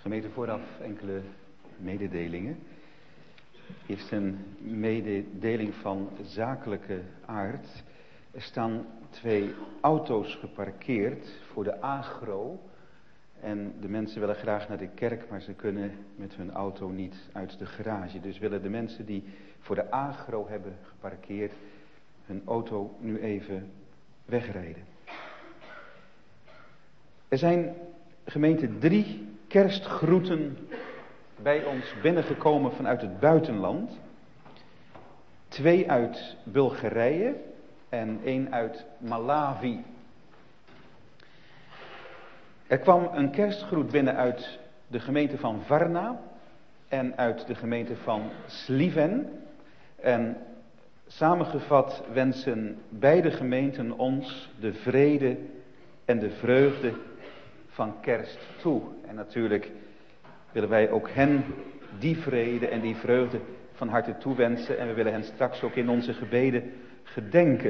Gemeente, vooraf enkele mededelingen. Eerst een mededeling van zakelijke aard. Er staan 2 auto's geparkeerd voor de agro. En de mensen willen graag naar de kerk, maar ze kunnen met hun auto niet uit de garage. Dus willen de mensen die voor de agro hebben geparkeerd hun auto nu even wegrijden. Er zijn, gemeente, 3 kerstgroeten bij ons binnengekomen vanuit het buitenland. 2 uit Bulgarije en 1 uit Malawi. Er kwam een kerstgroet binnen uit de gemeente van Varna en uit de gemeente van Sliven. En samengevat wensen beide gemeenten ons de vrede en de vreugde van kerst toe. En natuurlijk willen wij ook hen die vrede en die vreugde van harte toewensen. En we willen hen straks ook in onze gebeden gedenken.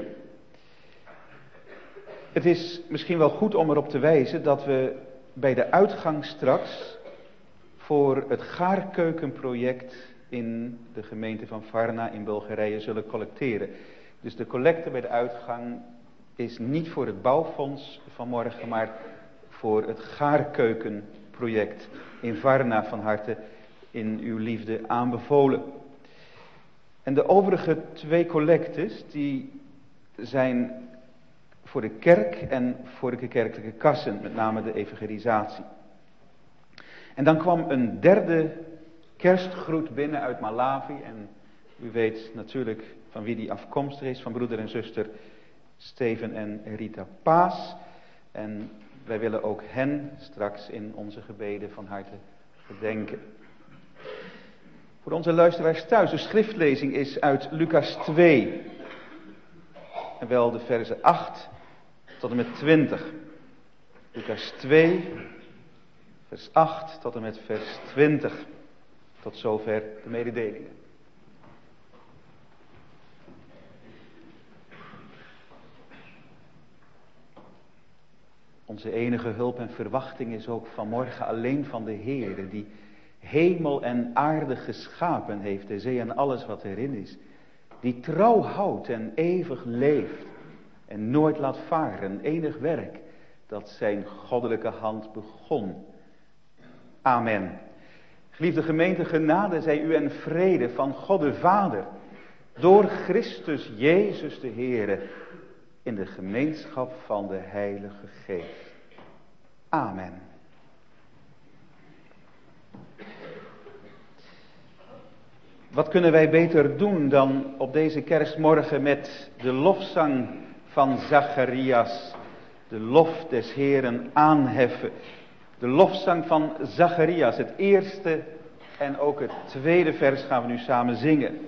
Het is misschien wel goed om erop te wijzen dat we bij de uitgang straks voor het gaarkeukenproject in de gemeente van Varna in Bulgarije zullen collecteren. Dus de collecte bij de uitgang is niet voor het bouwfonds vanmorgen, maar voor het gaarkeukenproject in Varna, van harte in uw liefde aanbevolen. En de overige 2 collectes die zijn voor de kerk en voor de kerkelijke kassen, met name de evangelisatie. En dan kwam een 3e kerstgroet binnen uit Malawi. En u weet natuurlijk van wie die afkomstig is, van broeder en zuster Steven en Rita Paas. En wij willen ook hen straks in onze gebeden van harte gedenken. Voor onze luisteraars thuis, de schriftlezing is uit Lucas 2. En wel de verzen 8 tot en met 20. Lucas 2, vers 8 tot en met vers 20. Tot zover de mededelingen. Onze enige hulp en verwachting is ook vanmorgen alleen van de Heere, die hemel en aarde geschapen heeft, de zee en alles wat erin is. Die trouw houdt en eeuwig leeft en nooit laat varen, enig werk dat zijn goddelijke hand begon. Amen. Geliefde gemeente, genade zij u en vrede van God de Vader, door Christus Jezus de Heere, in de gemeenschap van de Heilige Geest. Amen. Wat kunnen wij beter doen dan op deze kerstmorgen met de lofzang van Zacharias, de lof des Heeren aanheffen. De lofzang van Zacharias, het eerste en ook het tweede vers gaan we nu samen zingen.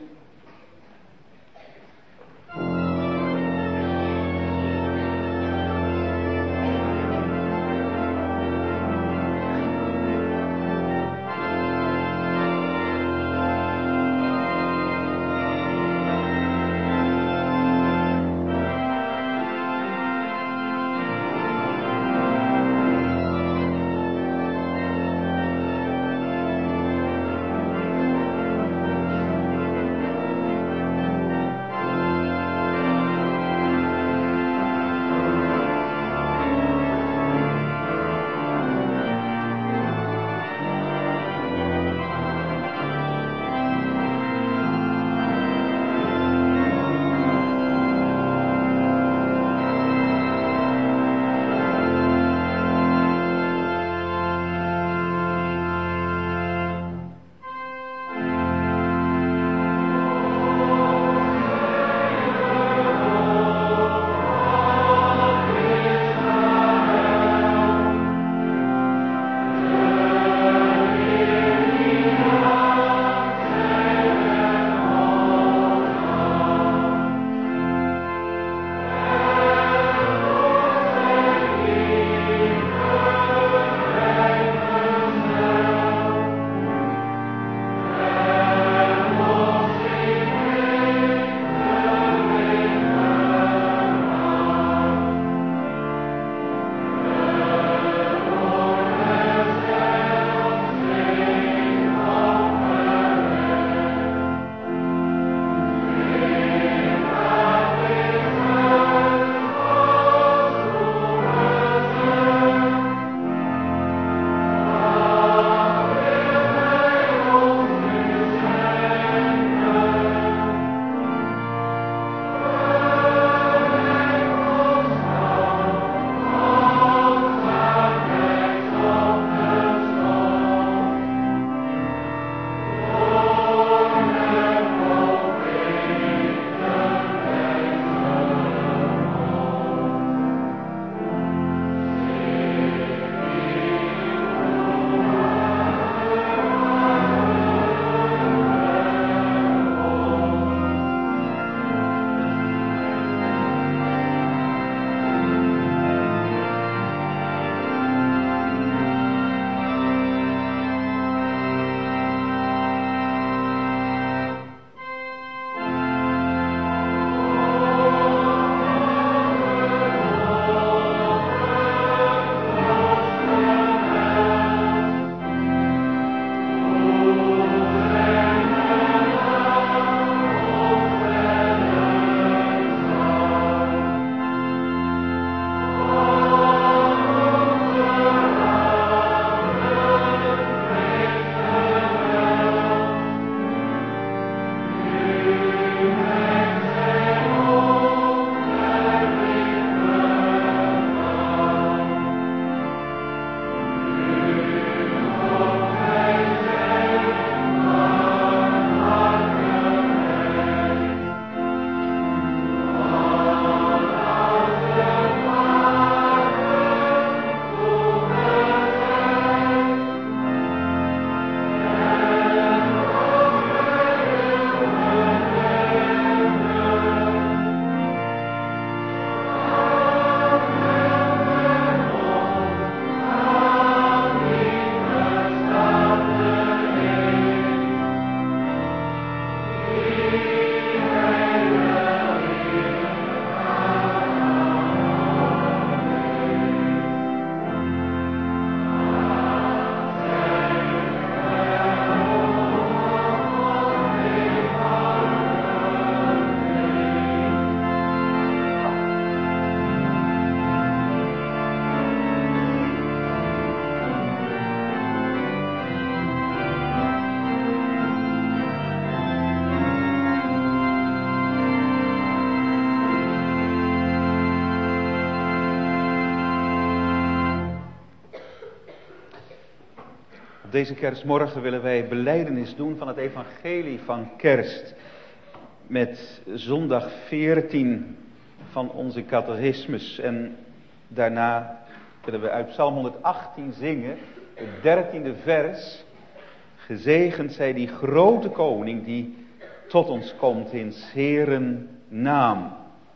deze kerstmorgen willen wij belijdenis doen van het evangelie van kerst. Met zondag 14 van onze catechismus. En daarna willen we uit Psalm 118 zingen, het 13e vers. Gezegend zij die grote koning die tot ons komt in 's Heeren naam.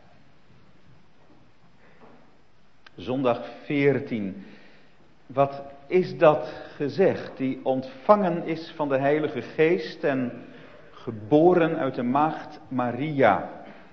Zondag 14. Wat is dat gezegd? Die ontvangen is van de Heilige Geest en geboren uit de maagd Maria.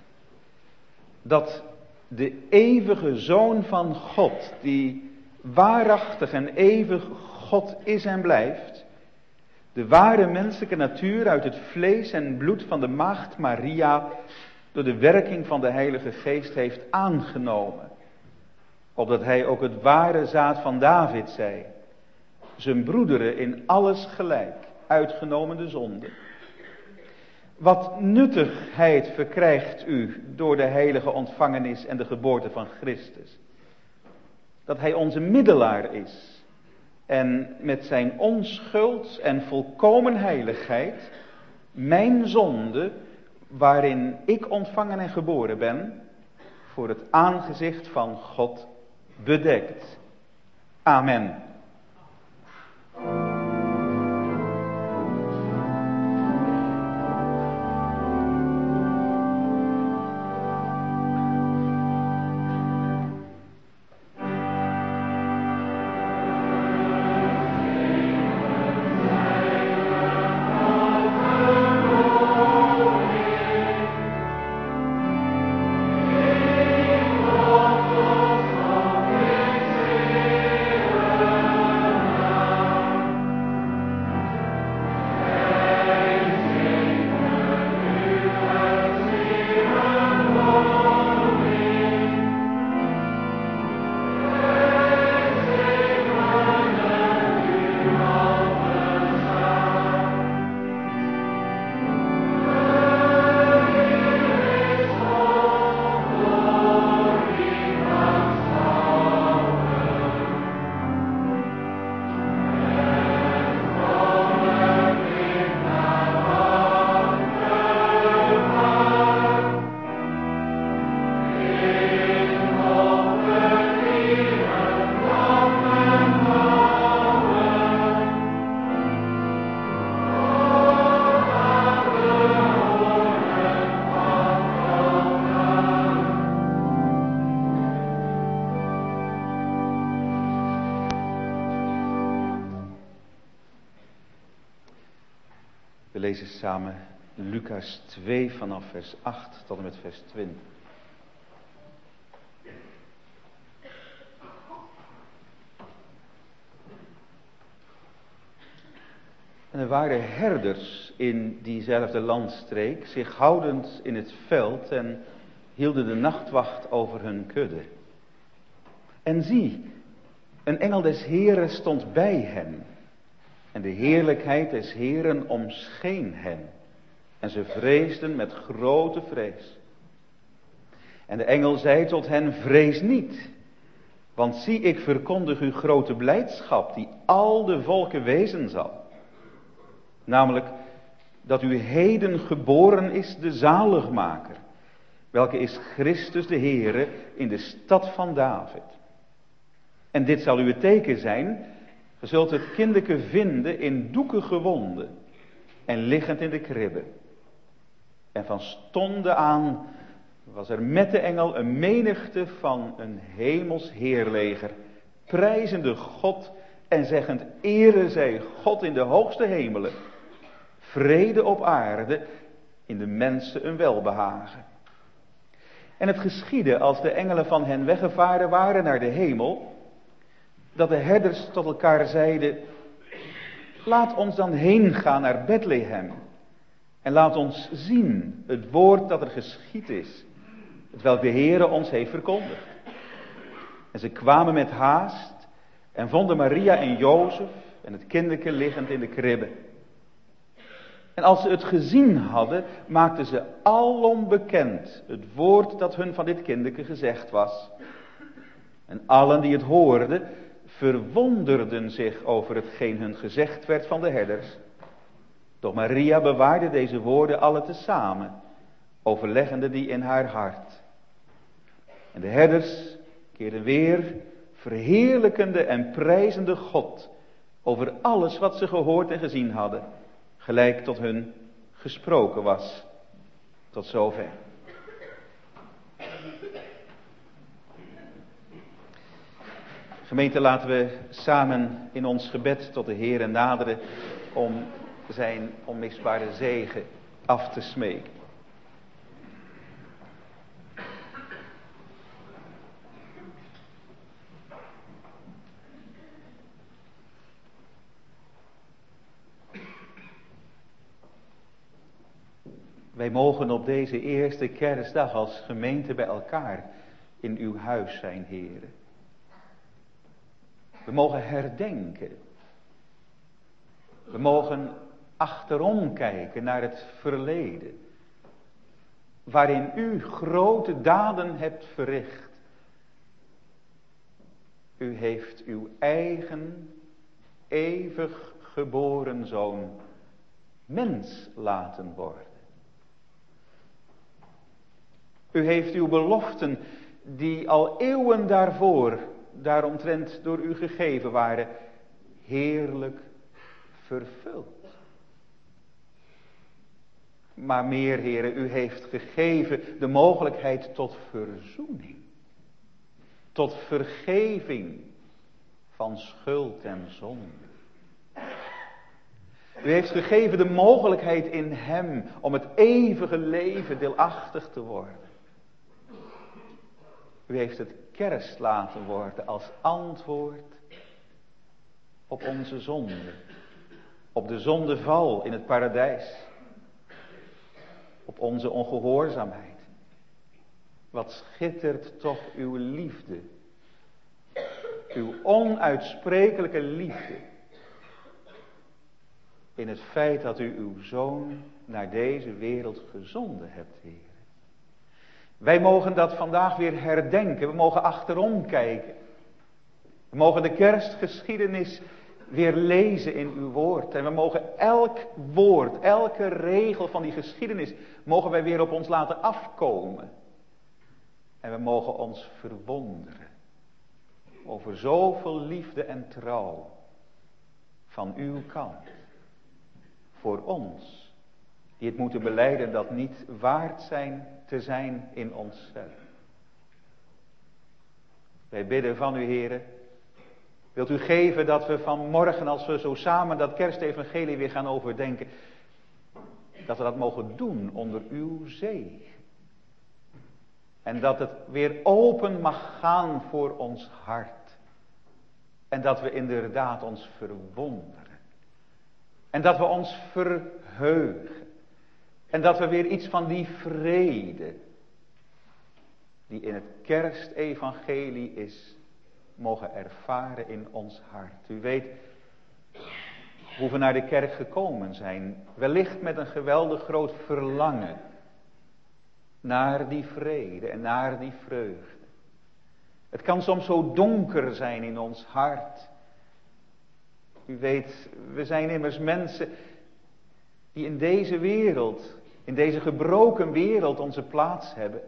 Dat de eeuwige Zoon van God, die waarachtig en eeuwig God is en blijft, de ware menselijke natuur uit het vlees en bloed van de maagd Maria door de werking van de Heilige Geest heeft aangenomen. Opdat hij ook het ware zaad van David zij, zijn broederen in alles gelijk, uitgenomen de zonde. Wat nuttigheid verkrijgt u door de heilige ontvangenis en de geboorte van Christus. Dat hij onze middelaar is en met zijn onschuld en volkomen heiligheid mijn zonde, waarin ik ontvangen en geboren ben, voor het aangezicht van God bedekt. Amen. We lezen samen Lucas 2 vanaf vers 8 tot en met vers 20. En er waren herders in diezelfde landstreek, zich houdend in het veld en hielden de nachtwacht over hun kudde. En zie, een engel des Heren stond bij hen. En de heerlijkheid des Heren omscheen hen. En ze vreesden met grote vrees. En de engel zei tot hen, vrees niet. Want zie, ik verkondig u grote blijdschap die al de volken wezen zal. Namelijk dat u heden geboren is de zaligmaker. Welke is Christus de Heere in de stad van David. En dit zal uw teken zijn. Je zult het kindeke vinden in doeken gewonden en liggend in de kribbe. En van stonden aan was er met de engel een menigte van een hemels heerleger, prijzende God en zeggend, ere zij God in de hoogste hemelen, vrede op aarde, in de mensen een welbehagen. En het geschiedde als de engelen van hen weggevaren waren naar de hemel, dat de herders tot elkaar zeiden, laat ons dan heen gaan naar Bethlehem. En laat ons zien het woord dat er geschied is, hetwelk de Heere ons heeft verkondigd. En ze kwamen met haast en vonden Maria en Jozef en het kindeke liggend in de kribbe. En als ze het gezien hadden, maakten ze alom bekend het woord dat hun van dit kindeke gezegd was. En allen die het hoorden, verwonderden zich over hetgeen hun gezegd werd van de herders. Doch Maria bewaarde deze woorden alle tezamen, overleggende die in haar hart. En de herders keerden weer, verheerlijkende en prijzende God over alles wat ze gehoord en gezien hadden, gelijk tot hun gesproken was. Tot zover. Gemeente, laten we samen in ons gebed tot de Heere naderen om zijn onmisbare zegen af te smeken. Wij mogen op deze eerste kerstdag als gemeente bij elkaar in uw huis zijn, Heere. We mogen herdenken. We mogen achterom kijken naar het verleden. Waarin u grote daden hebt verricht. U heeft uw eigen eeuwig geboren zoon mens laten worden. U heeft uw beloften die al eeuwen daaromtrent door u gegeven waren, heerlijk vervuld. Maar meer, Heere, u heeft gegeven de mogelijkheid tot verzoening. Tot vergeving van schuld en zonde. U heeft gegeven de mogelijkheid in hem om het eeuwige leven deelachtig te worden. U heeft het kerst laten worden als antwoord op onze zonde. Op de zondeval in het paradijs. Op onze ongehoorzaamheid. Wat schittert toch uw liefde. Uw onuitsprekelijke liefde. In het feit dat u uw zoon naar deze wereld gezonden hebt, Heer. Wij mogen dat vandaag weer herdenken. We mogen achterom kijken. We mogen de kerstgeschiedenis weer lezen in uw woord. En we mogen elk woord, elke regel van die geschiedenis, mogen wij weer op ons laten afkomen. En we mogen ons verwonderen over zoveel liefde en trouw van uw kant. Voor ons, die het moeten belijden dat niet waard zijn te zijn in onszelf. Wij bidden van u, Heere, wilt u geven dat we vanmorgen, als we zo samen dat kerstevangelie weer gaan overdenken, dat we dat mogen doen onder uw zegen. En dat het weer open mag gaan voor ons hart. En dat we inderdaad ons verwonderen. En dat we ons verheugen. En dat we weer iets van die vrede, die in het kerstevangelie is, mogen ervaren in ons hart. U weet hoe we naar de kerk gekomen zijn. Wellicht met een geweldig groot verlangen naar die vrede en naar die vreugde. Het kan soms zo donker zijn in ons hart. U weet, we zijn immers mensen die in deze wereld, in deze gebroken wereld onze plaats hebben.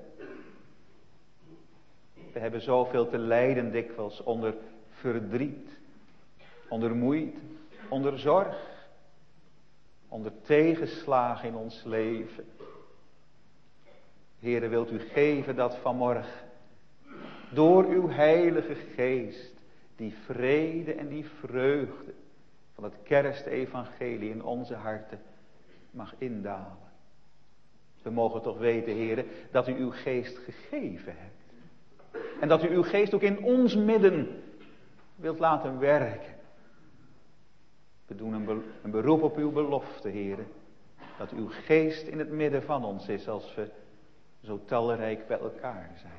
We hebben zoveel te lijden dikwijls onder verdriet, onder moeite, onder zorg, onder tegenslagen in ons leven. Heere, wilt u geven dat vanmorgen door uw heilige geest die vrede en die vreugde van het kerstevangelie in onze harten mag indalen. We mogen toch weten, Heere, dat u uw geest gegeven hebt. En dat u uw geest ook in ons midden wilt laten werken. We doen een beroep op uw belofte, Heere, dat uw geest in het midden van ons is als we zo talrijk bij elkaar zijn.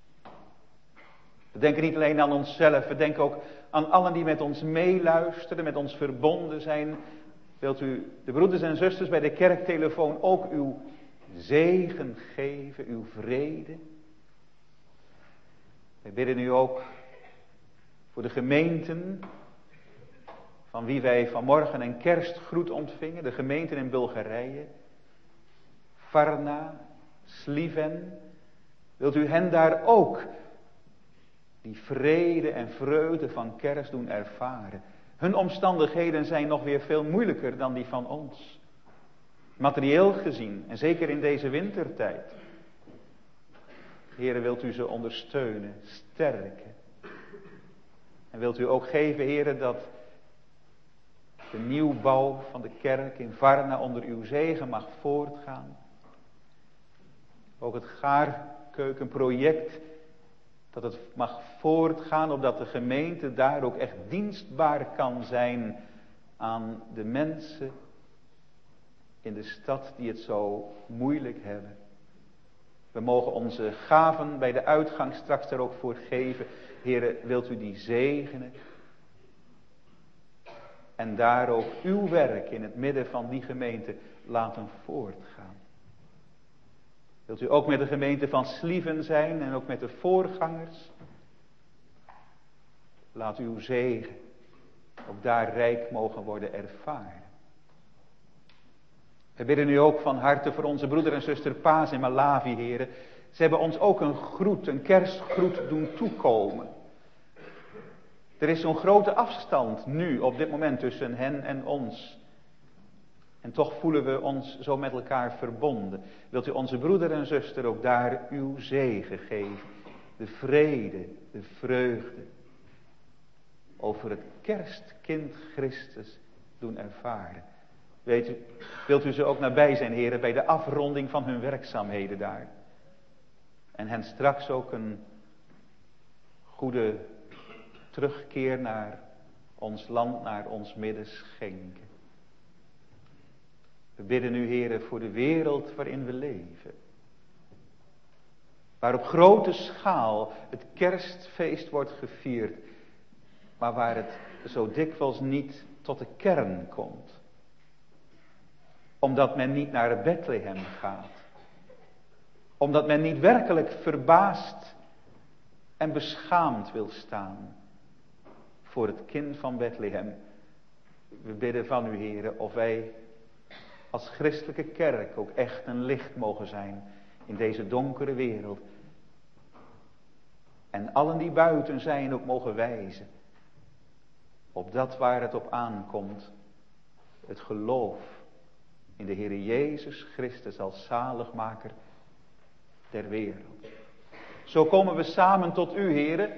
We denken niet alleen aan onszelf, we denken ook aan allen die met ons meeluisteren, met ons verbonden zijn. Wilt u de broeders en zusters bij de kerktelefoon ook uw zegen geven, uw vrede? Wij bidden u ook Voor de gemeenten van wie wij vanmorgen een kerstgroet ontvingen. De gemeenten in Bulgarije. Varna, Sliven. Wilt u hen daar ook die vrede en vreugde van kerst doen ervaren? Hun omstandigheden zijn nog weer veel moeilijker dan die van ons. Materieel gezien, en zeker in deze wintertijd. Heere, wilt u ze ondersteunen, sterken. En wilt u ook geven, Heere, dat de nieuwbouw van de kerk in Varna onder uw zegen mag voortgaan. Ook het gaarkeukenproject, dat het mag voortgaan, opdat de gemeente daar ook echt dienstbaar kan zijn aan de mensen in de stad die het zo moeilijk hebben. We mogen onze gaven bij de uitgang straks daar ook voor geven. Heere, wilt u die zegenen? En daar ook uw werk in het midden van die gemeente laten voortgaan. Wilt u ook met de gemeente van Sliven zijn en ook met de voorgangers? Laat uw zegen ook daar rijk mogen worden ervaren. We bidden u ook van harte voor onze broeder en zuster Paas in Malawi, heren. Ze hebben ons ook een groet, een kerstgroet doen toekomen. Er is zo'n grote afstand nu op dit moment tussen hen en ons. En toch voelen we ons zo met elkaar verbonden. Wilt u onze broeder en zuster ook daar uw zegen geven. De vrede, de vreugde. Over het kerstkind Christus doen ervaren. Weet u, wilt u ze ook nabij zijn, heren, bij de afronding van hun werkzaamheden daar. En hen straks ook een goede terugkeer naar ons land, naar ons midden schenken. We bidden u, heren, voor de wereld waarin we leven. Waar op grote schaal het kerstfeest wordt gevierd. Maar waar het zo dikwijls niet tot de kern komt. Omdat men niet naar Bethlehem gaat. Omdat men niet werkelijk verbaasd en beschaamd wil staan voor het kind van Bethlehem. We bidden van u, heren, of wij als christelijke kerk ook echt een licht mogen zijn in deze donkere wereld. En allen die buiten zijn ook mogen wijzen op dat waar het op aankomt. Het geloof in de Heer Jezus Christus als zaligmaker der wereld. Zo komen we samen tot u, heren.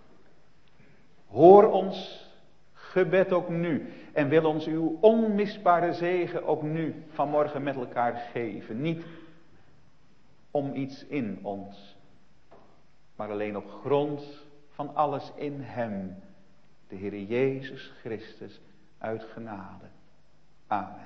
Hoor ons gebed ook nu. En wil ons uw onmisbare zegen ook nu vanmorgen met elkaar geven. Niet om iets in ons. Maar alleen op grond van alles in hem. De Heer Jezus Christus uit genade. Amen.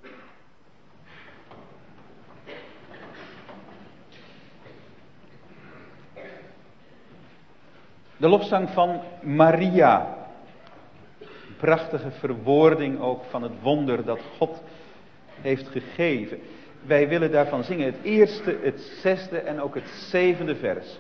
De lofzang van Maria. Een prachtige verwoording ook van het wonder dat God heeft gegeven. Wij willen daarvan zingen het eerste, het zesde en ook het zevende vers.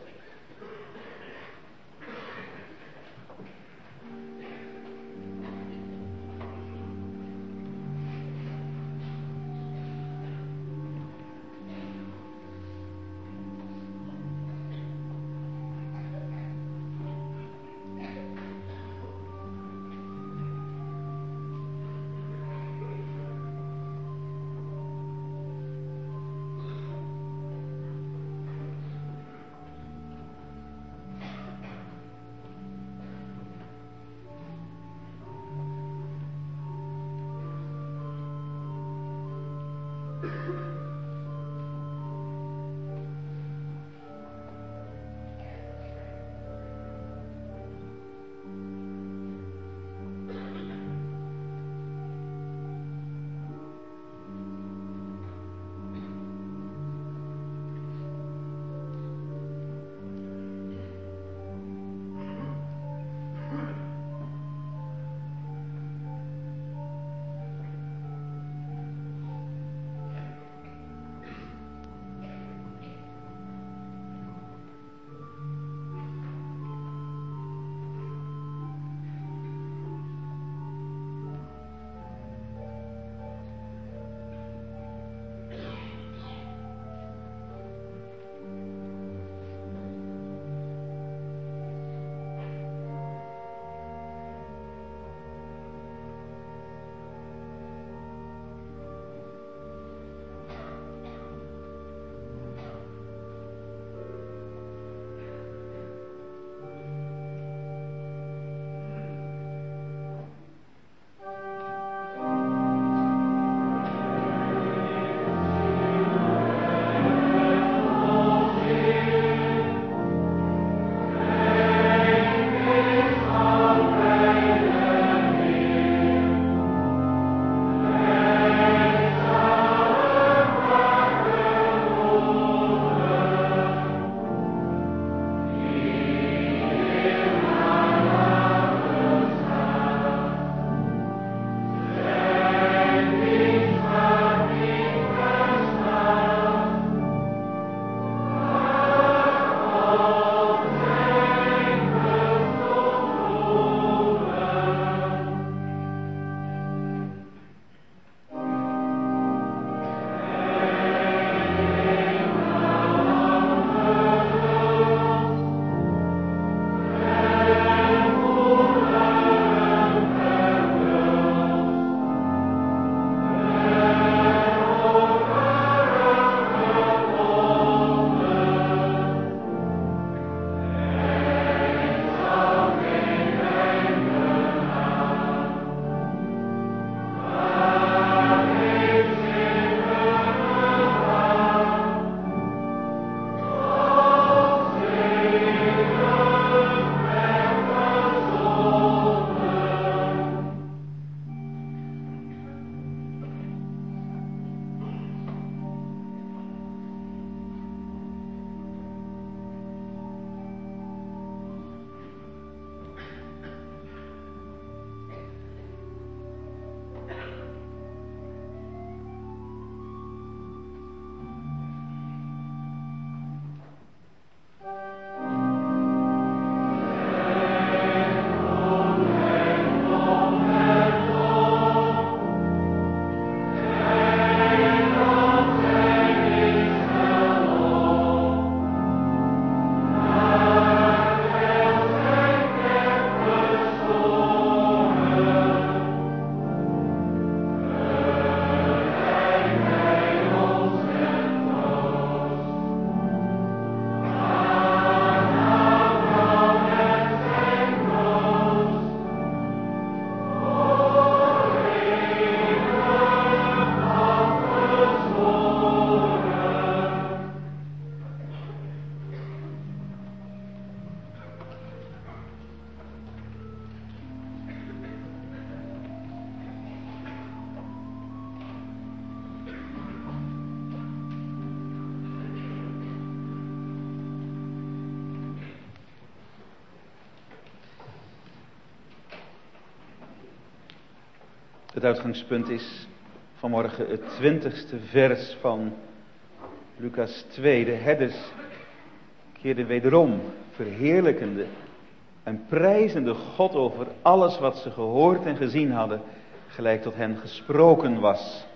Het uitgangspunt is vanmorgen het 20e vers van Lucas 2. De herders keerden wederom verheerlijkende en prijzende God over alles wat ze gehoord en gezien hadden, gelijk tot hen gesproken was.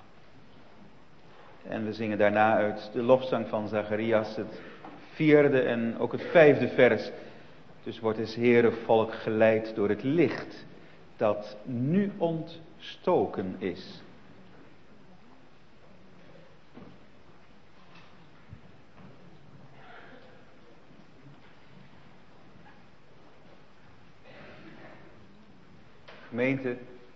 En we zingen daarna uit de lofzang van Zacharias het 4e en ook het 5e vers. Dus wordt het Heere volk geleid door het licht dat nu ontstoken is. Gemeente,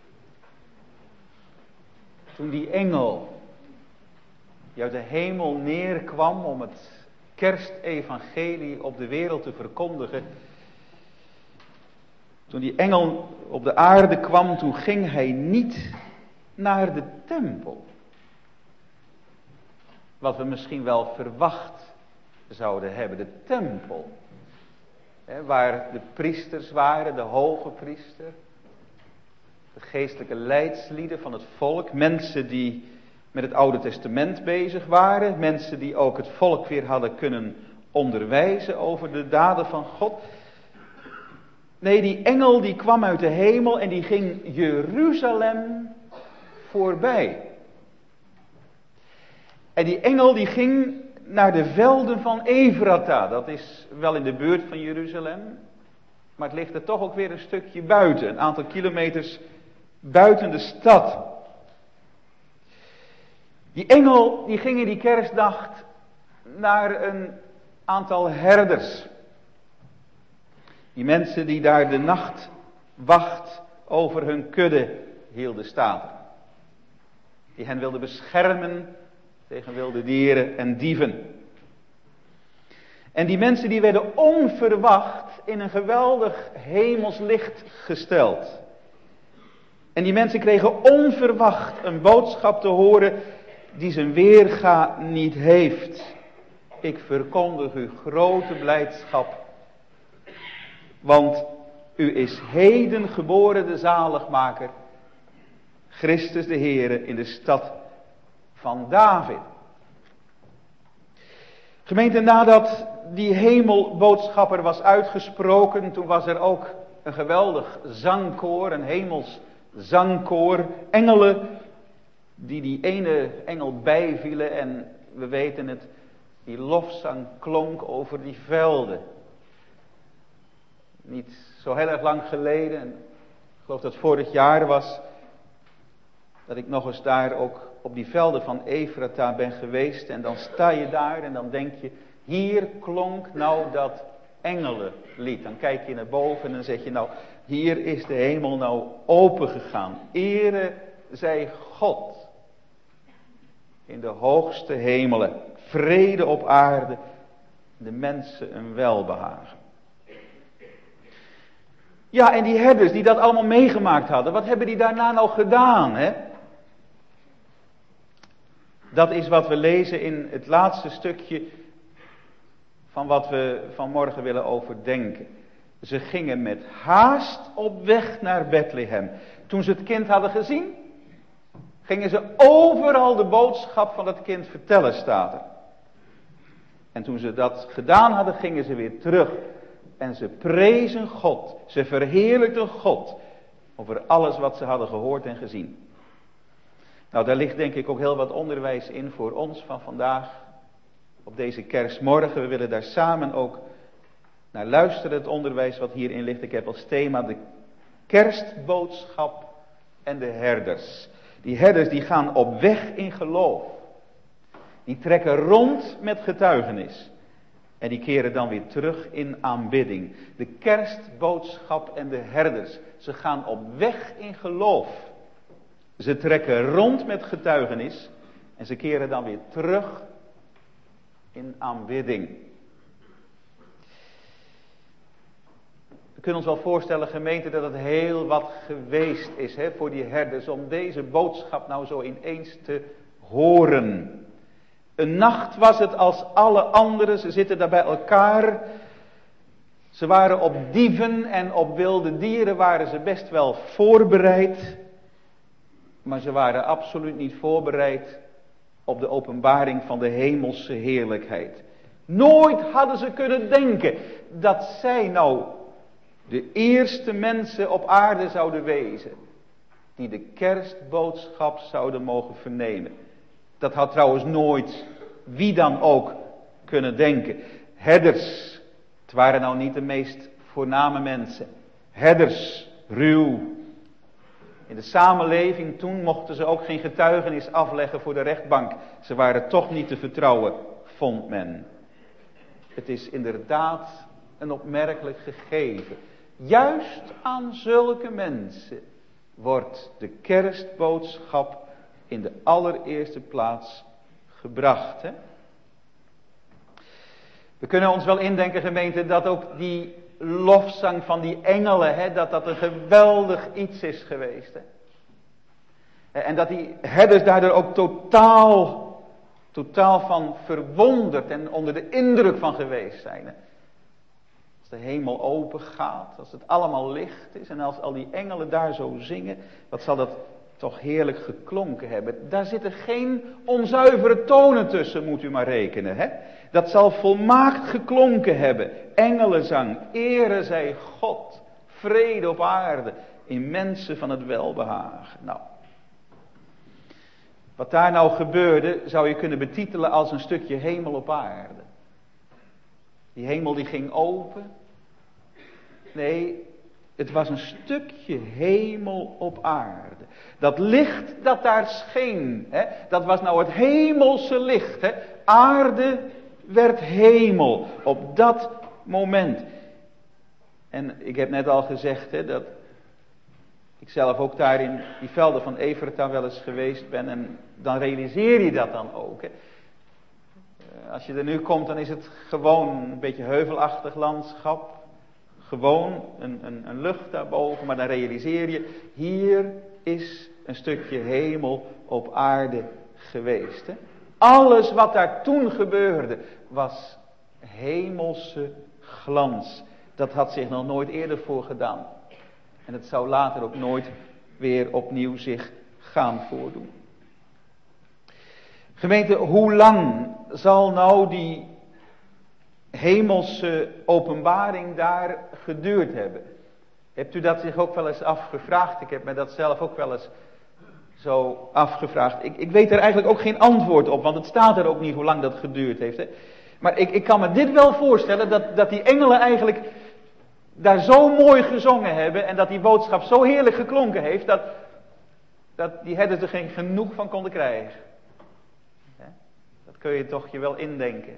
toen die engel die uit de hemel neerkwam om het kerstevangelie op de wereld te verkondigen, toen die engel op de aarde kwam, toen ging hij niet naar de tempel. Wat we misschien wel verwacht zouden hebben, de tempel. Waar de priesters waren, de hoge priester. De geestelijke leidslieden van het volk. Mensen die met het Oude Testament bezig waren. Mensen die ook het volk weer hadden kunnen onderwijzen over de daden van God. Nee, die engel die kwam uit de hemel en die ging Jeruzalem voorbij. En die engel die ging naar de velden van Efrata. Dat is wel in de buurt van Jeruzalem. Maar het ligt er toch ook weer een stukje buiten. Een aantal kilometers buiten de stad. Die engel die ging in die kerstdag naar een aantal herders. Die mensen die daar de nachtwacht over hun kudde hielden staan. Die hen wilden beschermen tegen wilde dieren en dieven. En die mensen die werden onverwacht in een geweldig hemels licht gesteld. En die mensen kregen onverwacht een boodschap te horen die zijn weerga niet heeft. Ik verkondig u grote blijdschap. Want u is heden geboren de zaligmaker, Christus de Heere, in de stad van David. Gemeente, nadat die hemelboodschapper was uitgesproken, toen was er ook een geweldig zangkoor, een hemels zangkoor, engelen die ene engel bijvielen en we weten het, die lofzang klonk over die velden. Niet zo heel erg lang geleden, ik geloof dat het vorig jaar was, dat ik nog eens daar ook op die velden van Efrata ben geweest. En dan sta je daar en dan denk je, hier klonk nou dat engelenlied. Dan kijk je naar boven en dan zeg je nou, hier is de hemel nou open gegaan. Ere zij God in de hoogste hemelen. Vrede op aarde, de mensen een welbehagen. Ja, en die herders die dat allemaal meegemaakt hadden, wat hebben die daarna nou gedaan, hè? Dat is wat we lezen in het laatste stukje van wat we vanmorgen willen overdenken. Ze gingen met haast op weg naar Bethlehem. Toen ze het kind hadden gezien, gingen ze overal de boodschap van het kind vertellen, staat er. En toen ze dat gedaan hadden, gingen ze weer terug. En ze prezen God, ze verheerlijkten God over alles wat ze hadden gehoord en gezien. Nou, daar ligt denk ik ook heel wat onderwijs in voor ons van vandaag, op deze kerstmorgen. We willen daar samen ook naar luisteren, het onderwijs wat hierin ligt. Ik heb als thema de kerstboodschap en de herders. Die herders die gaan op weg in geloof. Die trekken rond met getuigenis. En die keren dan weer terug in aanbidding. De kerstboodschap en de herders. Ze gaan op weg in geloof. Ze trekken rond met getuigenis. En ze keren dan weer terug in aanbidding. We kunnen ons wel voorstellen, gemeente, dat het heel wat geweest is voor die herders. Om deze boodschap nou zo ineens te horen. Een nacht was het als alle anderen. Ze zitten daar bij elkaar. Ze waren op dieven en op wilde dieren waren ze best wel voorbereid. Maar ze waren absoluut niet voorbereid op de openbaring van de hemelse heerlijkheid. Nooit hadden ze kunnen denken dat zij nou de eerste mensen op aarde zouden wezen. Die de kerstboodschap zouden mogen vernemen. Dat had trouwens nooit wie dan ook kunnen denken. Herders, het waren nou niet de meest voorname mensen. Herders, ruw. In de samenleving toen mochten ze ook geen getuigenis afleggen voor de rechtbank. Ze waren toch niet te vertrouwen, vond men. Het is inderdaad een opmerkelijk gegeven. Juist aan zulke mensen wordt de kerstboodschap in de allereerste plaats gebracht. Hè? We kunnen ons wel indenken, gemeente, dat ook die lofzang van die engelen, hè, dat een geweldig iets is geweest. Hè? En dat die herders daardoor ook totaal van verwonderd en onder de indruk van geweest zijn. Hè? Als de hemel open gaat, als het allemaal licht is en als al die engelen daar zo zingen, wat zal dat toch heerlijk geklonken hebben. Daar zitten geen onzuivere tonen tussen, moet u maar rekenen. Hè? Dat zal volmaakt geklonken hebben. Engelenzang, ere zij God, vrede op aarde, in mensen van het welbehagen. Nou, wat daar nou gebeurde, zou je kunnen betitelen als een stukje hemel op aarde. Die hemel die ging open. Nee, het was een stukje hemel op aarde. Dat licht dat daar scheen, hè, dat was nou het hemelse licht. Hè. Aarde werd hemel op dat moment. En ik heb net al gezegd, hè, dat ik zelf ook daar in die velden van Everta wel eens geweest ben. En dan realiseer je dat dan ook. Hè. Als je er nu komt, dan is het gewoon een beetje heuvelachtig landschap. Gewoon een lucht daarboven, maar dan realiseer je, hier is een stukje hemel op aarde geweest. Hè? Alles wat daar toen gebeurde, was hemelse glans. Dat had zich nog nooit eerder voorgedaan. En het zou later ook nooit weer opnieuw zich gaan voordoen. Gemeente, hoe lang zal nou die hemelse openbaring daar geduurd hebben? Hebt u dat zich ook wel eens afgevraagd? Ik heb me dat zelf ook wel eens zo afgevraagd. Ik weet er eigenlijk ook geen antwoord op, want het staat er ook niet hoe lang dat geduurd heeft. Hè? Maar ik kan me dit wel voorstellen, dat die engelen eigenlijk daar zo mooi gezongen hebben en dat die boodschap zo heerlijk geklonken heeft, dat die herders er geen genoeg van konden krijgen. Dat kun je toch je wel indenken.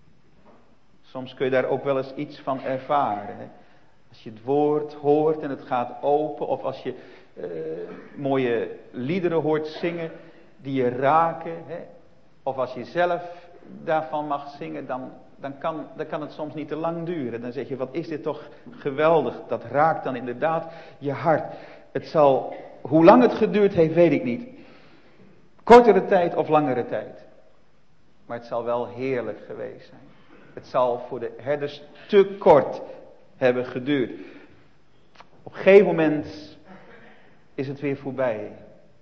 Soms kun je daar ook wel eens iets van ervaren. Hè? Als je het woord hoort en het gaat open, of als je mooie liederen hoort zingen die je raken, hè? Of als je zelf daarvan mag zingen, dan kan het soms niet te lang duren. Dan zeg je, wat is dit toch geweldig. Dat raakt dan inderdaad je hart. Hoe lang het geduurd heeft, weet ik niet. Kortere tijd of langere tijd. Maar het zal wel heerlijk geweest zijn. Het zal voor de herders te kort hebben geduurd. Op een gegeven moment is het weer voorbij.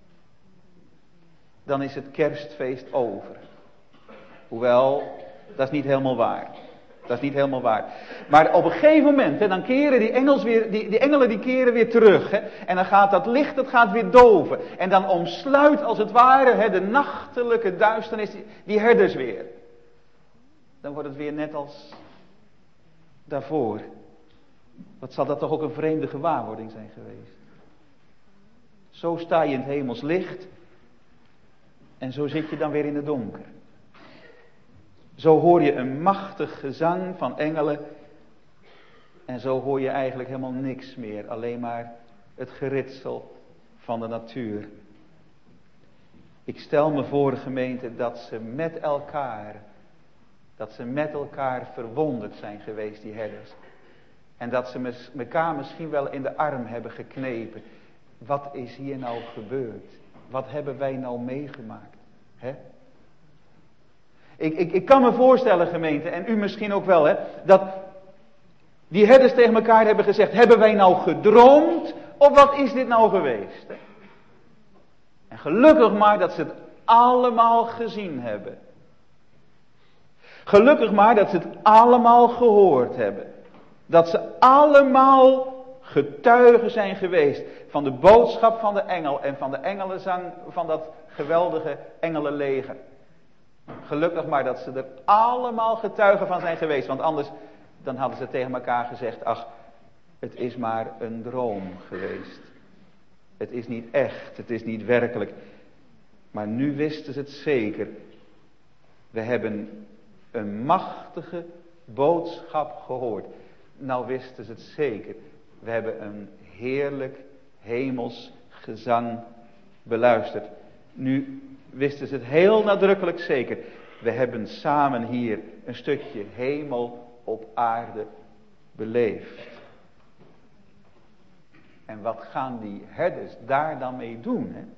Dan is het kerstfeest over. Hoewel, dat is niet helemaal waar. Dat is niet helemaal waar. Maar op een gegeven moment, hè, dan keren die engelen die keren weer terug. Hè, en dan gaat dat licht, dat gaat weer doven. En dan omsluit als het ware, hè, de nachtelijke duisternis die herders weer. Dan wordt het weer net als daarvoor. Wat zal dat toch ook een vreemde gewaarwording zijn geweest. Zo sta je in het hemels licht. En zo zit je dan weer in het donker. Zo hoor je een machtig gezang van engelen. En zo hoor je eigenlijk helemaal niks meer. Alleen maar het geritsel van de natuur. Ik stel me voor, gemeente, dat ze met elkaar verwonderd zijn geweest, die herders. En dat ze elkaar misschien wel in de arm hebben geknepen. Wat is hier nou gebeurd? Wat hebben wij nou meegemaakt? Hè? Ik kan me voorstellen, gemeente, en u misschien ook wel, hè, dat die herders tegen elkaar hebben gezegd, hebben wij nou gedroomd? Of wat is dit nou geweest? Hè? En gelukkig maar dat ze het allemaal gezien hebben. Gelukkig maar dat ze het allemaal gehoord hebben. Dat ze allemaal getuigen zijn geweest van de boodschap van de engel en van de engelenzang van dat geweldige engelenleger. Gelukkig maar dat ze er allemaal getuigen van zijn geweest, want anders dan hadden ze tegen elkaar gezegd, ach, het is maar een droom geweest. Het is niet echt, het is niet werkelijk. Maar nu wisten ze het zeker. We hebben een machtige boodschap gehoord. Nou wisten ze het zeker. We hebben een heerlijk hemels gezang beluisterd. Nu wisten ze het heel nadrukkelijk zeker. We hebben samen hier een stukje hemel op aarde beleefd. En wat gaan die herders daar dan mee doen, hè?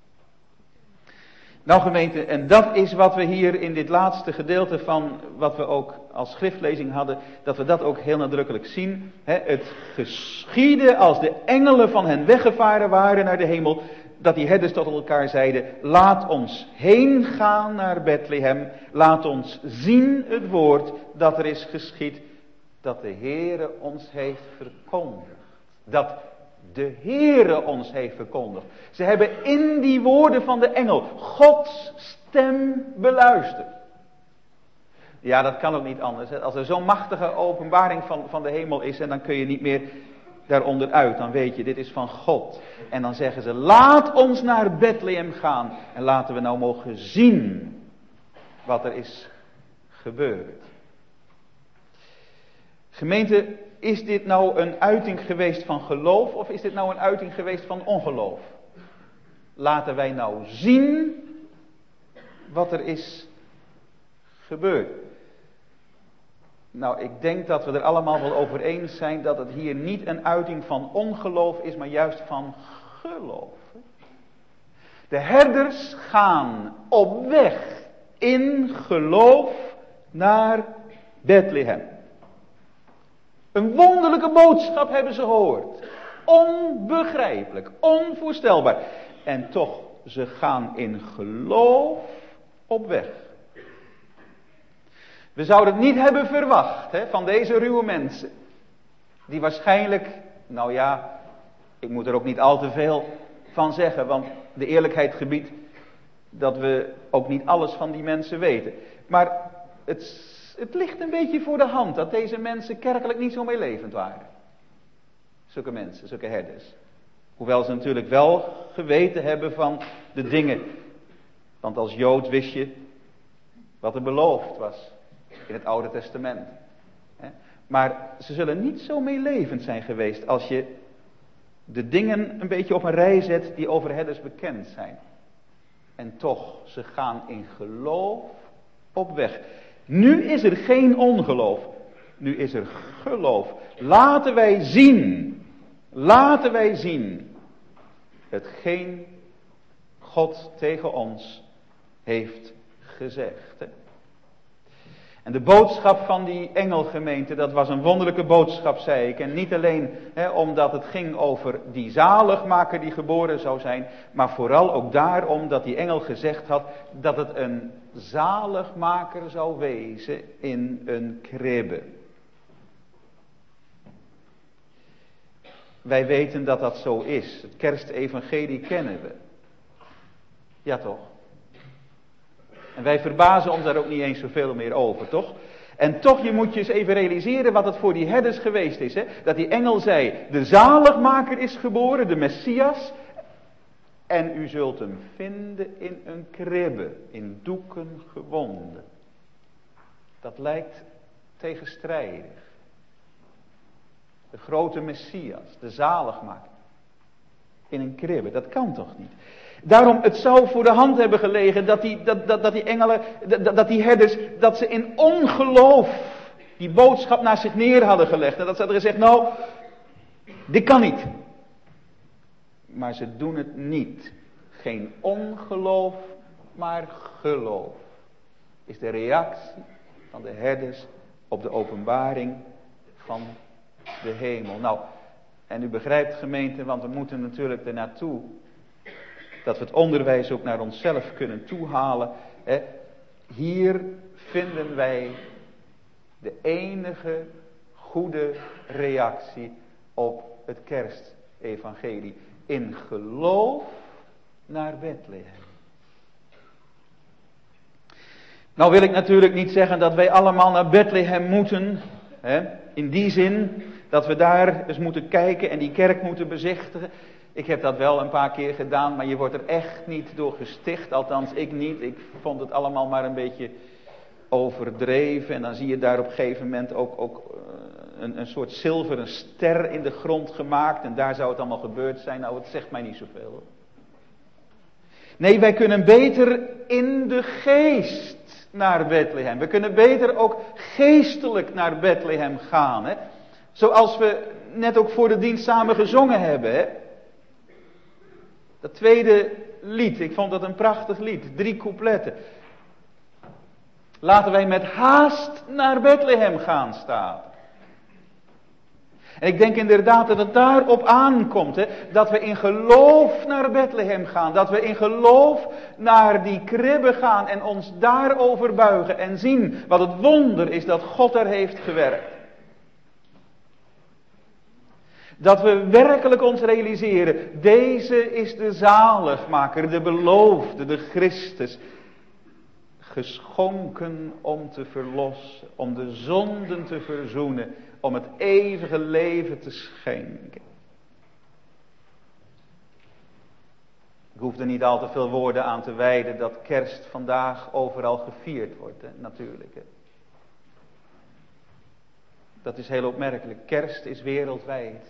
Nou gemeente, en dat is wat we hier in dit laatste gedeelte van wat we ook als schriftlezing hadden, dat we dat ook heel nadrukkelijk zien. Het geschiedde als de engelen van hen weggevaren waren naar de hemel, dat die herders tot elkaar zeiden, laat ons heen gaan naar Bethlehem, laat ons zien het woord dat er is geschied, dat de Heere ons heeft verkondigd. Dat de Heere ons heeft verkondigd. Ze hebben in die woorden van de engel Gods stem beluisterd. Ja, dat kan ook niet anders. Als er zo'n machtige openbaring van de hemel is en dan kun je niet meer daaronder uit. Dan weet je, dit is van God. En dan zeggen ze, laat ons naar Bethlehem gaan. En laten we nou mogen zien wat er is gebeurd. Gemeente, is dit nou een uiting geweest van geloof of is dit nou een uiting geweest van ongeloof? Laten wij nou zien wat er is gebeurd. Nou, ik denk dat we er allemaal wel over eens zijn dat het hier niet een uiting van ongeloof is, maar juist van geloof. De herders gaan op weg in geloof naar Bethlehem. Een wonderlijke boodschap hebben ze gehoord. Onbegrijpelijk, onvoorstelbaar. En toch, ze gaan in geloof op weg. We zouden het niet hebben verwacht van deze ruwe mensen. Die waarschijnlijk, nou ja, ik moet er ook niet al te veel van zeggen. Want de eerlijkheid gebiedt dat we ook niet alles van die mensen weten. Maar het ligt een beetje voor de hand dat deze mensen kerkelijk niet zo meelevend waren. Zulke mensen, zulke herders. Hoewel ze natuurlijk wel geweten hebben van de dingen. Want als Jood wist je wat er beloofd was in het Oude Testament. Maar ze zullen niet zo meelevend zijn geweest als je de dingen een beetje op een rij zet die over herders bekend zijn. En toch, ze gaan in geloof op weg. Nu is er geen ongeloof. Nu is er geloof. Laten wij zien hetgeen God tegen ons heeft gezegd. En de boodschap van die engelgemeente, dat was een wonderlijke boodschap, zei ik. En niet alleen omdat het ging over die zaligmaker die geboren zou zijn, maar vooral ook daarom dat die engel gezegd had dat het een zaligmaker zou wezen in een kribbe. Wij weten dat dat zo is. Het kerstevangelie kennen we. Ja toch? En wij verbazen ons daar ook niet eens zoveel meer over, toch? En toch, je moet je eens even realiseren wat het voor die herders geweest is. Dat die engel zei, de zaligmaker is geboren, de Messias. En u zult hem vinden in een kribbe, in doeken gewonden. Dat lijkt tegenstrijdig. De grote Messias, de zaligmaker. In een kribbe, dat kan toch niet? Daarom, het zou voor de hand hebben gelegen dat die engelen, dat die herders, dat ze in ongeloof die boodschap naar zich neer hadden gelegd. En dat ze hadden gezegd, nou, dit kan niet. Maar ze doen het niet. Geen ongeloof, maar geloof. Is de reactie van de herders op de openbaring van de hemel. Nou, en u begrijpt gemeente, want we moeten natuurlijk ernaartoe. dat we het onderwijs ook naar onszelf kunnen toehalen. Hier vinden wij de enige goede reactie op het kerstevangelie. In geloof naar Bethlehem. Nou wil ik natuurlijk niet zeggen dat wij allemaal naar Bethlehem moeten. In die zin dat we daar eens moeten kijken en die kerk moeten bezichtigen. Ik heb dat wel een paar keer gedaan, maar je wordt er echt niet door gesticht. Althans, ik niet. Ik vond het allemaal maar een beetje overdreven. En dan zie je daar op een gegeven moment ook een soort zilveren ster in de grond gemaakt. En daar zou het allemaal gebeurd zijn. Nou, het zegt mij niet zoveel. Nee, wij kunnen beter in de geest naar Bethlehem. We kunnen beter ook geestelijk naar Bethlehem gaan. Zoals we net ook voor de dienst samen gezongen hebben. Dat tweede lied, ik vond dat een prachtig lied. 3 coupletten. Laten wij met haast naar Bethlehem gaan, staat. En ik denk inderdaad dat het daarop aankomt. Dat we in geloof naar Bethlehem gaan. Dat we in geloof naar die kribbe gaan en ons daarover buigen. En zien wat het wonder is dat God er heeft gewerkt. Dat we werkelijk ons realiseren. Deze is de zaligmaker, de beloofde, de Christus. Geschonken om te verlossen. Om de zonden te verzoenen. Om het eeuwige leven te schenken. Ik hoef er niet al te veel woorden aan te wijden dat kerst vandaag overal gevierd wordt, natuurlijk. Dat is heel opmerkelijk. Kerst is wereldwijd.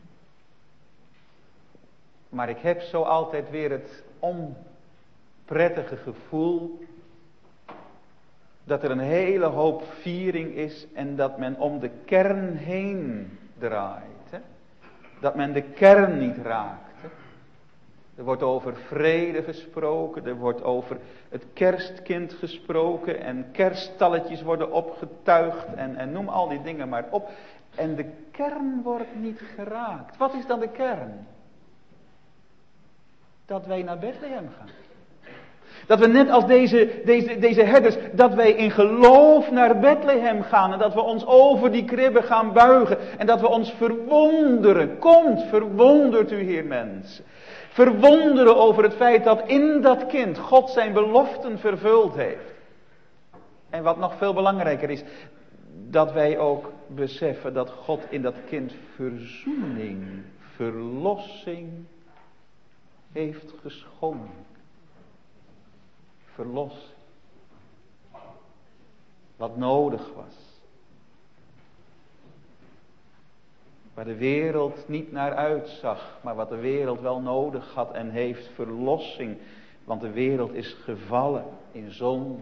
Maar ik heb zo altijd weer het onprettige gevoel dat er een hele hoop viering is en dat men om de kern heen draait. Dat men de kern niet raakt. Er wordt over vrede gesproken, er wordt over het kerstkind gesproken en kerststalletjes worden opgetuigd en noem al die dingen maar op. En de kern wordt niet geraakt. Wat is dan de kern? Dat wij naar Bethlehem gaan. Dat we net als deze herders, dat wij in geloof naar Bethlehem gaan. En dat we ons over die kribbe gaan buigen. En dat we ons verwonderen. Komt, verwondert u hier mensen. Verwonderen over het feit dat in dat kind God zijn beloften vervuld heeft. En wat nog veel belangrijker is, dat wij ook beseffen dat God in dat kind verzoening, verlossing heeft geschonken. Verlossing. Wat nodig was. Waar de wereld niet naar uitzag, maar wat de wereld wel nodig had en heeft, verlossing. Want de wereld is gevallen in zonde.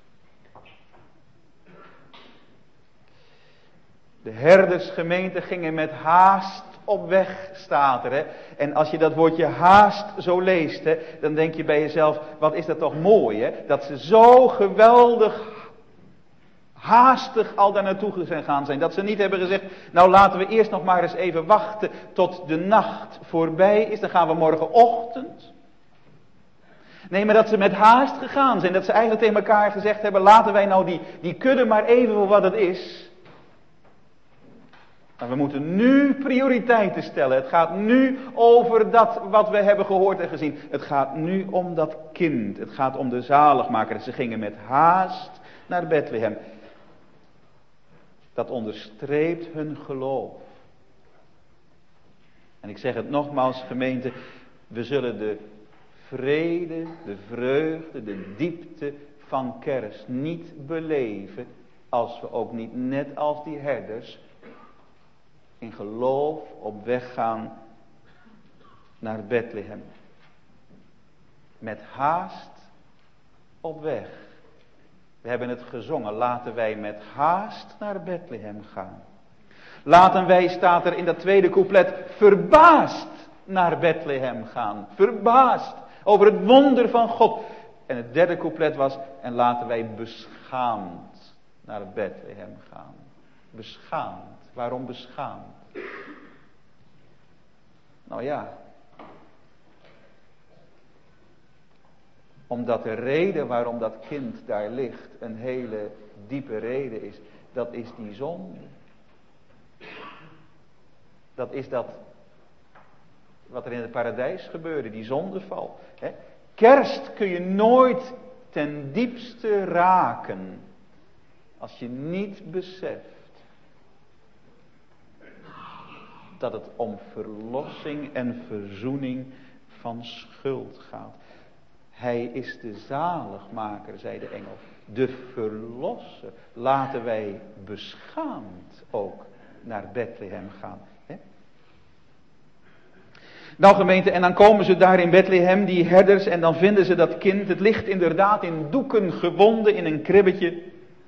De herdersgemeente gingen met haast op weg, staat er. En als je dat woordje haast zo leest, dan denk je bij jezelf, wat is dat toch mooi, dat ze zo geweldig haastig al daar naartoe gegaan zijn. Dat ze niet hebben gezegd, nou laten we eerst nog maar eens even wachten tot de nacht voorbij is. Dan gaan we morgenochtend. Nee, maar dat ze met haast gegaan zijn. Dat ze eigenlijk tegen elkaar gezegd hebben, laten wij nou die kudde maar even voor wat het is. Maar we moeten nu prioriteiten stellen. Het gaat nu over dat wat we hebben gehoord en gezien. Het gaat nu om dat kind. Het gaat om de zaligmaker. Ze gingen met haast naar Bethlehem. Dat onderstreept hun geloof. En ik zeg het nogmaals, gemeente. We zullen de vrede, de vreugde, de diepte van kerst niet beleven. Als we ook niet net als die herders in geloof op weg gaan naar Bethlehem. Met haast op weg. We hebben het gezongen. Laten wij met haast naar Bethlehem gaan. Laten wij, staat er in dat tweede couplet, verbaasd naar Bethlehem gaan. Verbaasd over het wonder van God. En het derde couplet was, en laten wij beschaamd naar Bethlehem gaan. Beschaamd. Waarom beschaamd? Nou ja. Omdat de reden waarom dat kind daar ligt een hele diepe reden is. Dat is die zonde. Dat is dat wat er in het paradijs gebeurde, die zondeval. Hè? Kerst kun je nooit ten diepste raken als je niet beseft dat het om verlossing en verzoening van schuld gaat. Hij is de zaligmaker, zei de engel. De verlosser. Laten wij beschaamd ook naar Bethlehem gaan. Hè? Nou gemeente, en dan komen ze daar in Bethlehem, die herders, en dan vinden ze dat kind. Het ligt inderdaad in doeken gewonden in een kribbetje.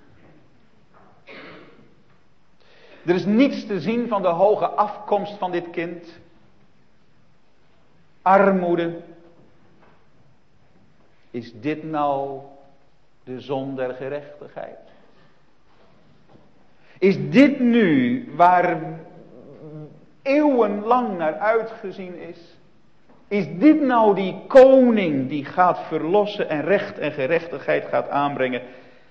Er is niets te zien van de hoge afkomst van dit kind. Armoede. Is dit nou de zon der gerechtigheid? Is dit nu waar eeuwenlang naar uitgezien is? Is dit nou die koning die gaat verlossen en recht en gerechtigheid gaat aanbrengen?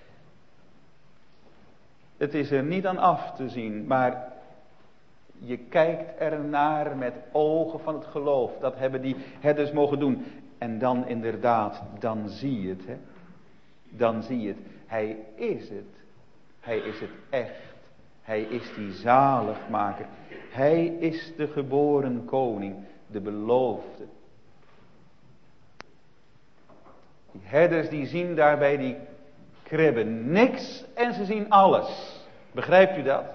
Het is er niet aan af te zien, maar je kijkt ernaar met ogen van het geloof. Dat hebben die herders mogen doen. En dan inderdaad, dan zie je het. Hè? Dan zie je het. Hij is het. Hij is het echt. Hij is die zaligmaker. Hij is de geboren koning. De beloofde. Die herders die zien daar bij die kribbe niks en ze zien alles. Begrijpt u dat?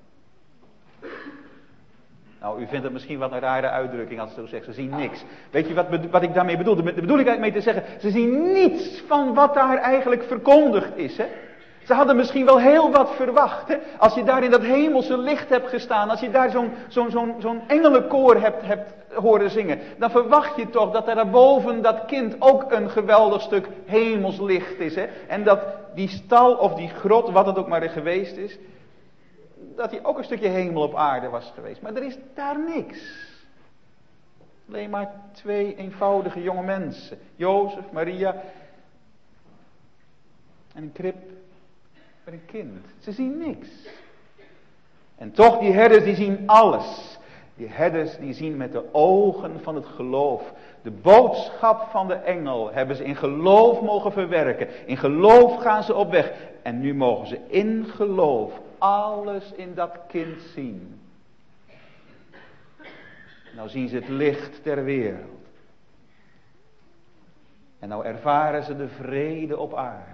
Nou, u vindt het misschien wat een rare uitdrukking als het zo zegt. Ze zien niks. Weet je wat ik daarmee bedoel? Daar bedoel ik eigenlijk mee te zeggen. Ze zien niets van wat daar eigenlijk verkondigd is. Hè? Ze hadden misschien wel heel wat verwacht. Hè? Als je daar in dat hemelse licht hebt gestaan. Als je daar zo'n engelenkoor hebt horen zingen. Dan verwacht je toch dat er daarboven dat kind ook een geweldig stuk hemels licht is. Hè? En dat die stal of die grot, wat het ook maar geweest is. Dat hij ook een stukje hemel op aarde was geweest. Maar er is daar niks. Alleen maar 2 eenvoudige jonge mensen. Jozef, Maria. En een krib met een kind. Ze zien niks. En toch die herders die zien alles. Die herders die zien met de ogen van het geloof. De boodschap van de engel hebben ze in geloof mogen verwerken. In geloof gaan ze op weg. En nu mogen ze in geloof alles in dat kind zien. Nou zien ze het licht der wereld. En nou ervaren ze de vrede op aarde.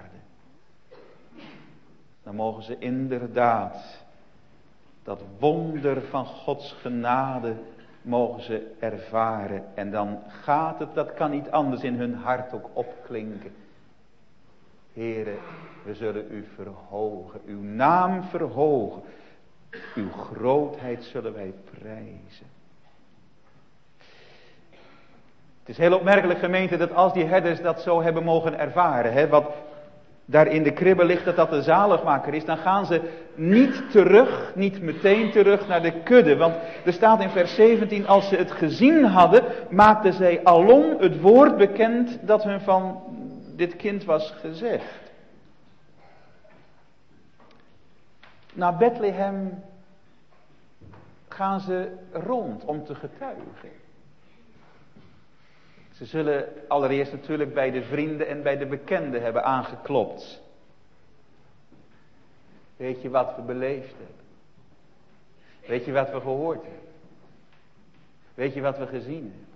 Dan mogen ze inderdaad dat wonder van Gods genade mogen ze ervaren. En dan gaat het, dat kan niet anders, in hun hart ook opklinken. Heere, we zullen u verhogen, uw naam verhogen. Uw grootheid zullen wij prijzen. Het is heel opmerkelijk, gemeente, dat als die herders dat zo hebben mogen ervaren, hè, wat daar in de kribbe ligt, dat dat de zaligmaker is, dan gaan ze niet meteen terug naar de kudde. Want er staat in vers 17, als ze het gezien hadden, maakten zij alom het woord bekend dat hun van dit kind was gezegd. Naar Bethlehem gaan ze rond om te getuigen. Ze zullen allereerst natuurlijk bij de vrienden en bij de bekenden hebben aangeklopt. Weet je wat we beleefd hebben? Weet je wat we gehoord hebben? Weet je wat we gezien hebben?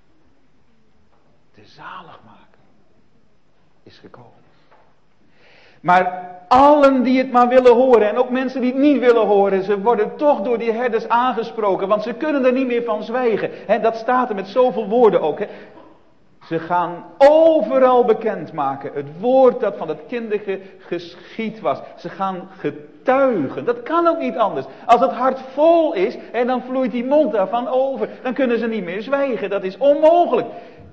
De zaligmaker is gekomen. Maar allen die het maar willen horen, en ook mensen die het niet willen horen, ze worden toch door die herders aangesproken, want ze kunnen er niet meer van zwijgen. En dat staat er met zoveel woorden ook. Hè. Ze gaan overal bekendmaken het woord dat van het kinderke geschied was. Ze gaan getuigen. Dat kan ook niet anders. Als het hart vol is, en dan vloeit die mond daarvan over. Dan kunnen ze niet meer zwijgen. Dat is onmogelijk.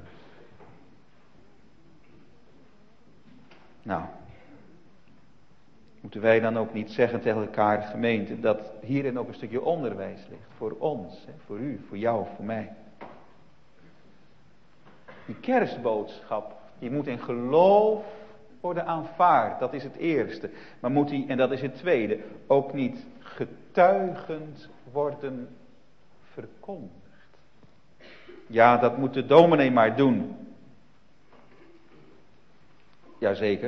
Nou, moeten wij dan ook niet zeggen tegen elkaar, gemeente, dat hierin ook een stukje onderwijs ligt. Voor ons, voor u, voor jou, voor mij. Die kerstboodschap, Die moet in geloof worden aanvaard. Dat is het eerste. Maar moet die, en dat is het tweede, ook niet getuigend worden verkondigd. Ja, dat moet de dominee maar doen. Jazeker.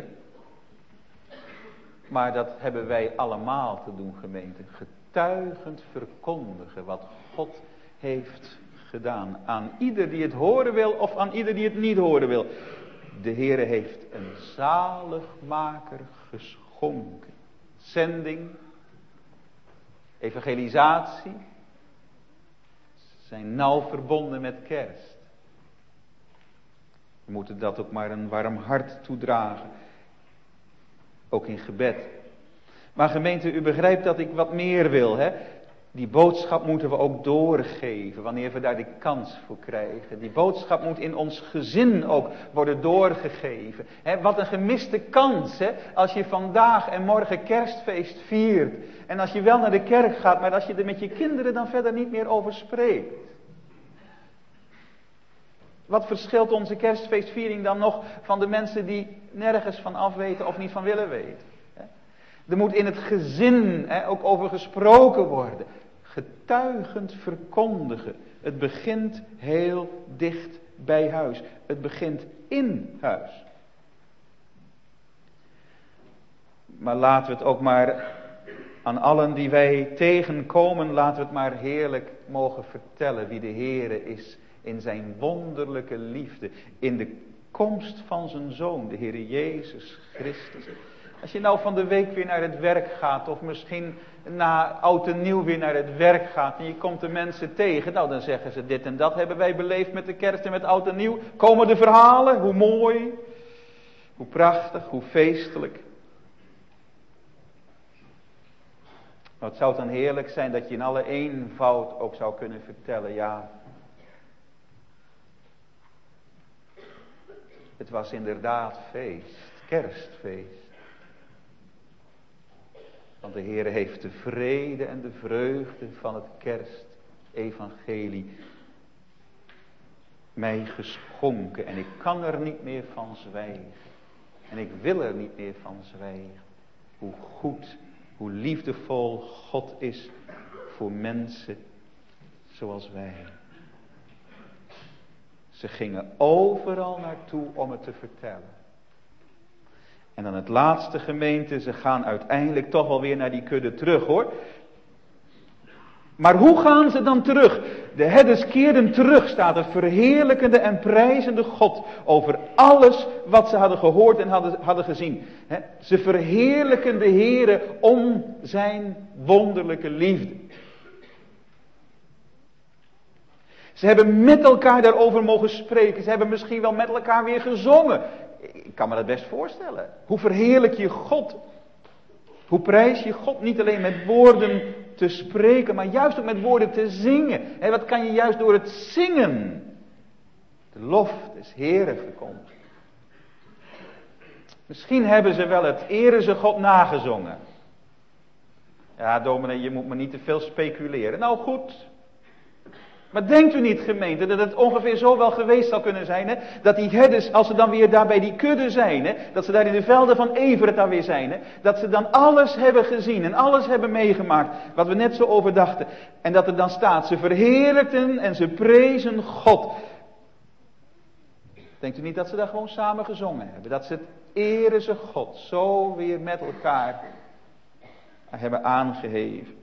Maar dat hebben wij allemaal te doen, gemeente. Getuigend verkondigen wat God heeft gedaan. Aan ieder die het horen wil of aan ieder die het niet horen wil. De Heere heeft een zaligmaker geschonken. Zending, evangelisatie, zijn nauw verbonden met kerst. We moeten dat ook maar een warm hart toedragen. Ook in gebed. Maar gemeente, u begrijpt dat ik wat meer wil, hè? Die boodschap moeten we ook doorgeven, wanneer we daar de kans voor krijgen. Die boodschap moet in ons gezin ook worden doorgegeven. Hè, wat een gemiste kans, hè? Als je vandaag en morgen kerstfeest viert. En als je wel naar de kerk gaat, maar als je er met je kinderen dan verder niet meer over spreekt. Wat verschilt onze kerstfeestviering dan nog van de mensen die nergens van af weten of niet van willen weten? Er moet in het gezin ook over gesproken worden. Getuigend verkondigen. Het begint heel dicht bij huis. Het begint in huis. Maar laten we het ook maar aan allen die wij tegenkomen, laten we het maar heerlijk mogen vertellen wie de Heere is in zijn wonderlijke liefde. In de komst van zijn Zoon, de Heere Jezus Christus. Als je nou van de week weer naar het werk gaat, of misschien na oud en nieuw weer naar het werk gaat, en je komt de mensen tegen, nou dan zeggen ze dit en dat hebben wij beleefd met de kerst en met oud en nieuw. Komen de verhalen, hoe mooi, hoe prachtig, hoe feestelijk. Nou, het zou dan heerlijk zijn dat je in alle eenvoud ook zou kunnen vertellen, ja, het was inderdaad feest, kerstfeest. Want de Heer heeft de vrede en de vreugde van het kerstevangelie mij geschonken. En ik kan er niet meer van zwijgen. En ik wil er niet meer van zwijgen. Hoe goed, hoe liefdevol God is voor mensen zoals wij. Ze gingen overal naartoe om het te vertellen. En dan het laatste, gemeente, ze gaan uiteindelijk toch wel weer naar die kudde terug, hoor. Maar hoe gaan ze dan terug? De herders keerden terug, staat er, verheerlijkende en prijzende God over alles wat ze hadden gehoord en hadden gezien. Ze verheerlijken de Heere om zijn wonderlijke liefde. Ze hebben met elkaar daarover mogen spreken. Ze hebben misschien wel met elkaar weer gezongen. Ik kan me dat best voorstellen. Hoe verheerlijk je God? Hoe prijs je God? Niet alleen met woorden te spreken, maar juist ook met woorden te zingen. En wat kan je juist door het zingen? De lof des Heeren verkondigen. Misschien hebben ze wel het ere ze God nagezongen. Ja, dominee, je moet me niet te veel speculeren. Nou goed. Maar denkt u niet, gemeente, dat het ongeveer zo wel geweest zou kunnen zijn, hè? Dat die herders, als ze dan weer daar bij die kudde zijn, hè? Dat ze daar in de velden van Everet dan weer zijn, hè? Dat ze dan alles hebben gezien en alles hebben meegemaakt, wat we net zo overdachten. En dat er dan staat, ze verheerlijkten en ze prezen God. Denkt u niet dat ze daar gewoon samen gezongen hebben? Dat ze het ere ze God zo weer met elkaar hebben aangeheven.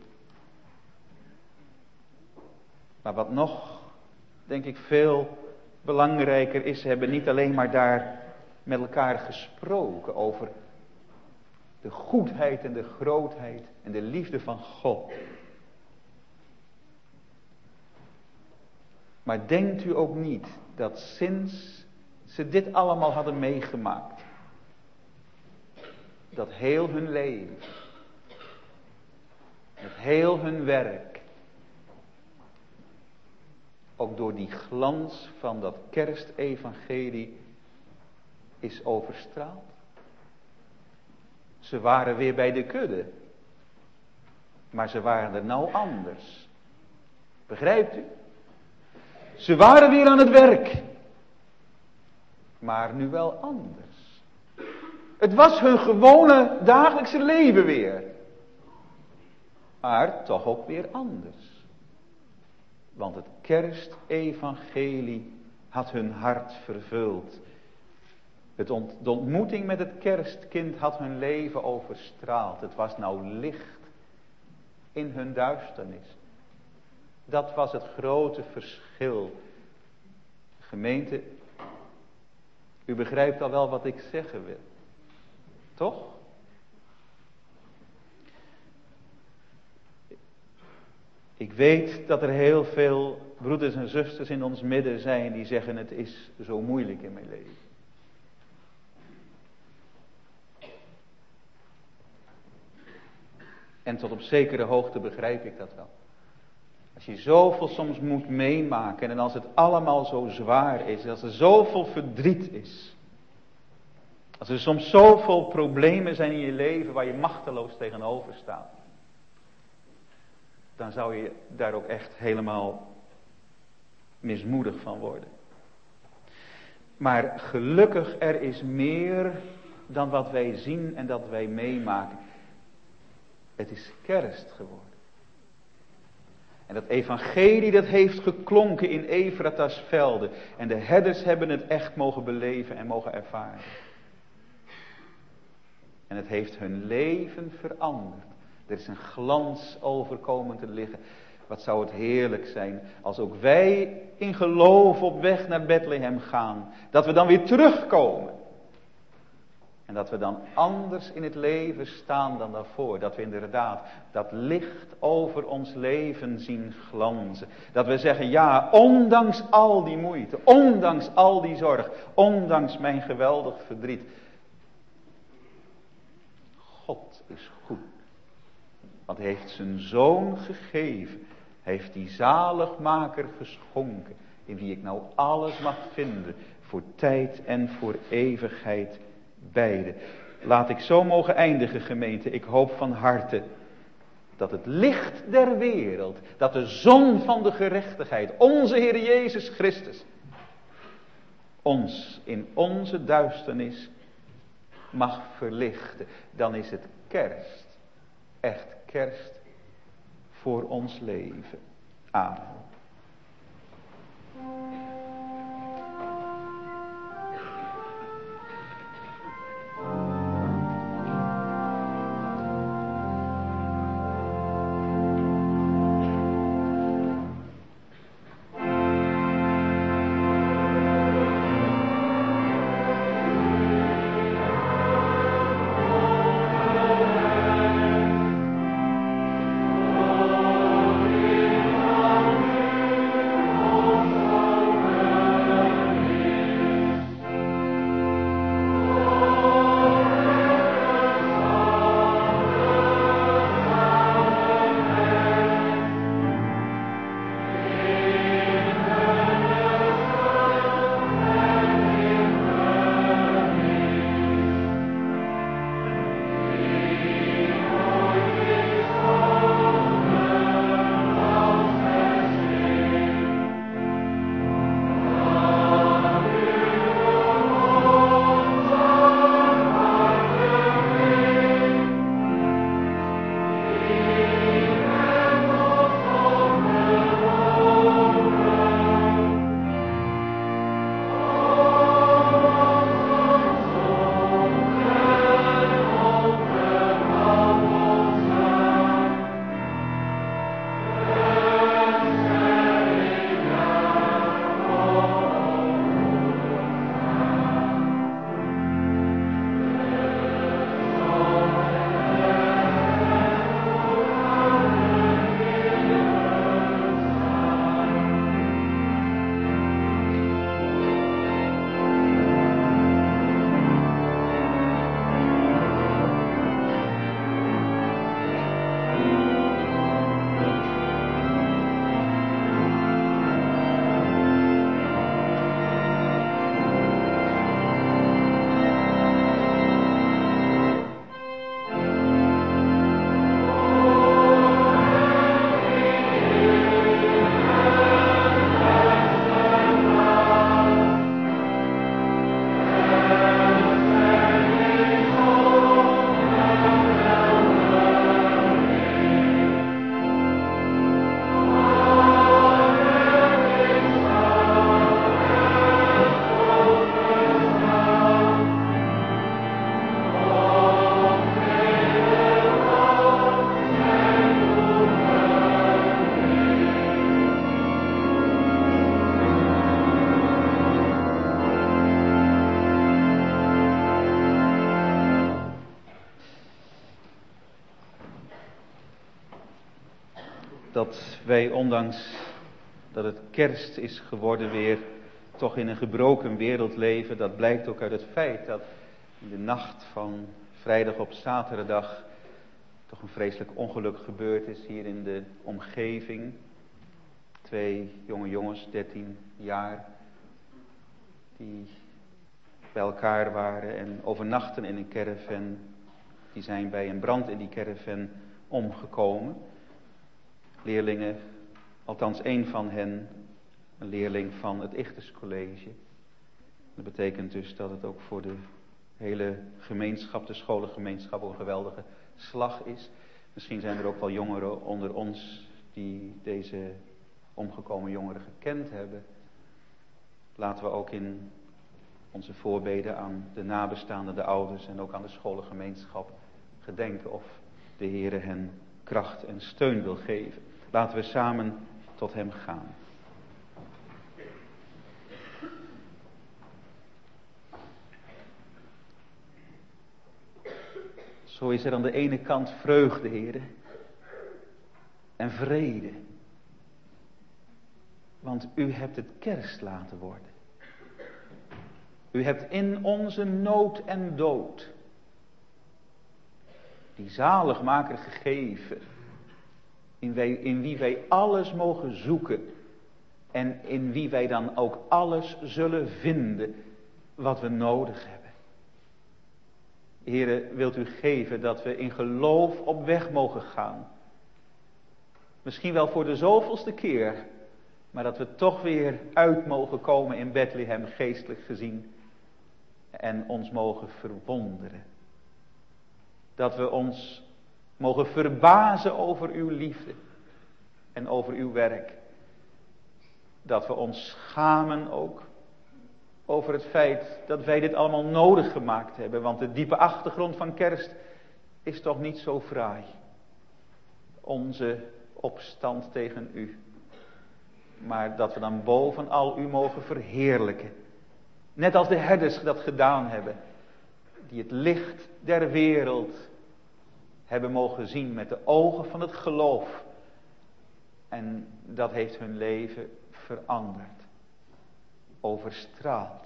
Maar wat nog, denk ik, veel belangrijker is, ze hebben niet alleen maar daar met elkaar gesproken over de goedheid en de grootheid en de liefde van God. Maar denkt u ook niet dat sinds ze dit allemaal hadden meegemaakt, dat heel hun leven, dat heel hun werk, ook door die glans van dat kerstevangelie is overstraald. Ze waren weer bij de kudde. Maar ze waren er nou anders. Begrijpt u? Ze waren weer aan het werk. maar nu wel anders. Het was hun gewone dagelijkse leven weer. Maar toch ook weer anders. Want het kerstevangelie had hun hart vervuld. De ontmoeting met het kerstkind had hun leven overstraald. Het was nou licht in hun duisternis. Dat was het grote verschil. Gemeente, u begrijpt al wel wat ik zeggen wil. Toch? Ik weet dat er heel veel broeders en zusters in ons midden zijn die zeggen het is zo moeilijk in mijn leven. En tot op zekere hoogte begrijp ik dat wel. Als je zoveel soms moet meemaken en als het allemaal zo zwaar is, als er zoveel verdriet is. Als er soms zoveel problemen zijn in je leven waar je machteloos tegenover staat. Dan zou je daar ook echt helemaal mismoedig van worden. Maar gelukkig er is meer dan wat wij zien en dat wij meemaken. Het is kerst geworden. En dat evangelie dat heeft geklonken in Efrata's velden. En de herders hebben het echt mogen beleven en mogen ervaren. En het heeft hun leven veranderd. Er is een glans over komen te liggen. Wat zou het heerlijk zijn als ook wij in geloof op weg naar Bethlehem gaan. Dat we dan weer terugkomen. En dat we dan anders in het leven staan dan daarvoor. Dat we inderdaad dat licht over ons leven zien glanzen. Dat we zeggen, ja, ondanks al die moeite, ondanks al die zorg, ondanks mijn geweldig verdriet. God is goed. Want hij heeft zijn zoon gegeven. Hij heeft die zaligmaker geschonken. In wie ik nou alles mag vinden. Voor tijd en voor eeuwigheid beide. Laat ik zo mogen eindigen, gemeente. Ik hoop van harte dat het licht der wereld, dat de zon van de gerechtigheid, onze Heer Jezus Christus, ons in onze duisternis mag verlichten. Dan is het kerst. Echt kerst voor ons leven. Amen. dat wij, ondanks dat het kerst is geworden, weer toch in een gebroken wereld leven. Dat blijkt ook uit het feit dat in de nacht van vrijdag op zaterdag toch een vreselijk ongeluk gebeurd is hier in de omgeving. 2 jonge jongens, 13 jaar, die bij elkaar waren en overnachten in een caravan. Die zijn bij een brand in die caravan omgekomen. Leerlingen, althans 1 van hen, een leerling van het Ichthus College. Dat betekent dus dat het ook voor de hele gemeenschap, de scholengemeenschap, een geweldige slag is. Misschien zijn er ook wel jongeren onder ons die deze omgekomen jongeren gekend hebben. Laten we ook in onze voorbeden aan de nabestaanden, de ouders en ook aan de scholengemeenschap gedenken of de Heere hen kracht en steun wil geven. Laten we samen tot hem gaan. Zo is er aan de ene kant vreugde, Heere, en vrede. Want u hebt het kerst laten worden. U hebt in onze nood en dood die zaligmaker gegeven, in wie wij alles mogen zoeken en in wie wij dan ook alles zullen vinden wat we nodig hebben. Heere, wilt u geven dat we in geloof op weg mogen gaan. Misschien wel voor de zoveelste keer, maar dat we toch weer uit mogen komen in Bethlehem geestelijk gezien en ons mogen verwonderen. Dat we ons mogen verbazen over uw liefde en over uw werk. Dat we ons schamen ook over het feit dat wij dit allemaal nodig gemaakt hebben. Want de diepe achtergrond van kerst is toch niet zo fraai. Onze opstand tegen u. Maar dat we dan bovenal u mogen verheerlijken. Net als de herders dat gedaan hebben. Die het licht der wereld hebben mogen zien met de ogen van het geloof. En dat heeft hun leven veranderd. Overstraald.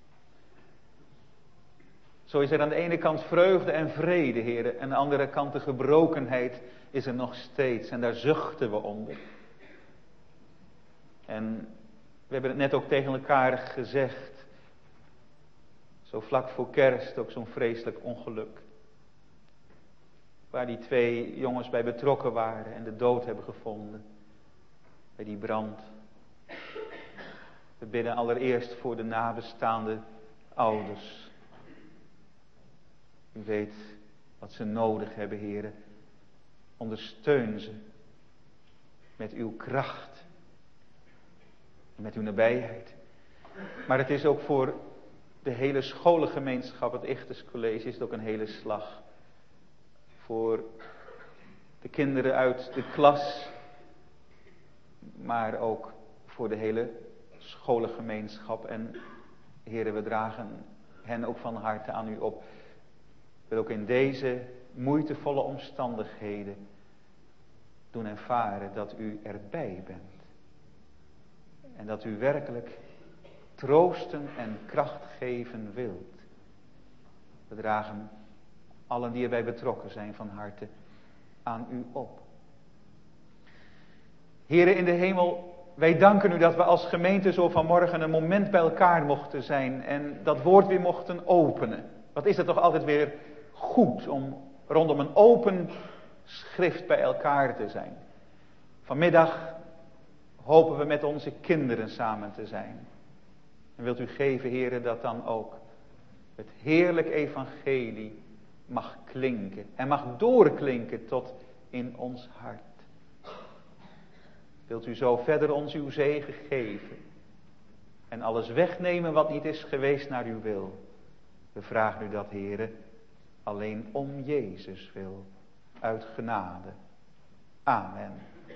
Zo is er aan de ene kant vreugde en vrede, Heere. En aan de andere kant de gebrokenheid is er nog steeds. En daar zuchten we onder. En we hebben het net ook tegen elkaar gezegd. Zo vlak voor kerst ook zo'n vreselijk ongeluk. Waar die 2 jongens bij betrokken waren en de dood hebben gevonden. Bij die brand. We bidden allereerst voor de nabestaande ouders. U weet wat ze nodig hebben, Heere. Ondersteun ze met uw kracht. Met uw nabijheid. Maar het is ook voor de hele scholengemeenschap, het Ichthus College, is het ook een hele slag. Voor de kinderen uit de klas. Maar ook voor de hele scholengemeenschap. En Heere, we dragen hen ook van harte aan u op. Wil ook in deze moeitevolle omstandigheden doen ervaren dat u erbij bent. En dat u werkelijk troosten en kracht geven wilt. We dragen allen die erbij betrokken zijn van harte aan u op. Heere in de hemel, wij danken u dat we als gemeente zo vanmorgen een moment bij elkaar mochten zijn en dat woord weer mochten openen. Wat is het toch altijd weer goed om rondom een open schrift bij elkaar te zijn. Vanmiddag hopen we met onze kinderen samen te zijn. En wilt u geven, Heere, dat dan ook het heerlijk evangelie mag klinken en mag doorklinken tot in ons hart. Wilt u zo verder ons uw zegen geven en alles wegnemen wat niet is geweest naar uw wil. We vragen u dat, Heere, alleen om Jezus wil, uit genade. Amen.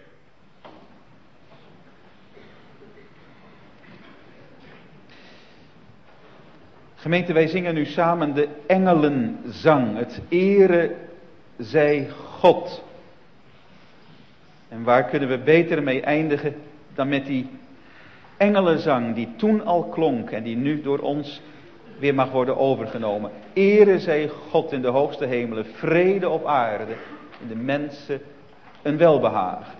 Gemeente, wij zingen nu samen de engelenzang. Het ere zij God. En waar kunnen we beter mee eindigen dan met die engelenzang die toen al klonk en die nu door ons weer mag worden overgenomen. Ere zij God in de hoogste hemelen, vrede op aarde, in de mensen een welbehagen.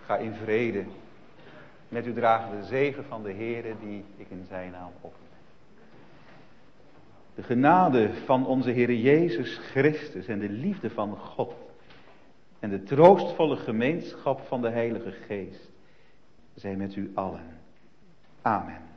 Ga in vrede. Met u dragen de zegen van de Heere die ik in zijn naam opneem. De genade van onze Heere Jezus Christus en de liefde van God en de troostvolle gemeenschap van de Heilige Geest zijn met u allen. Amen.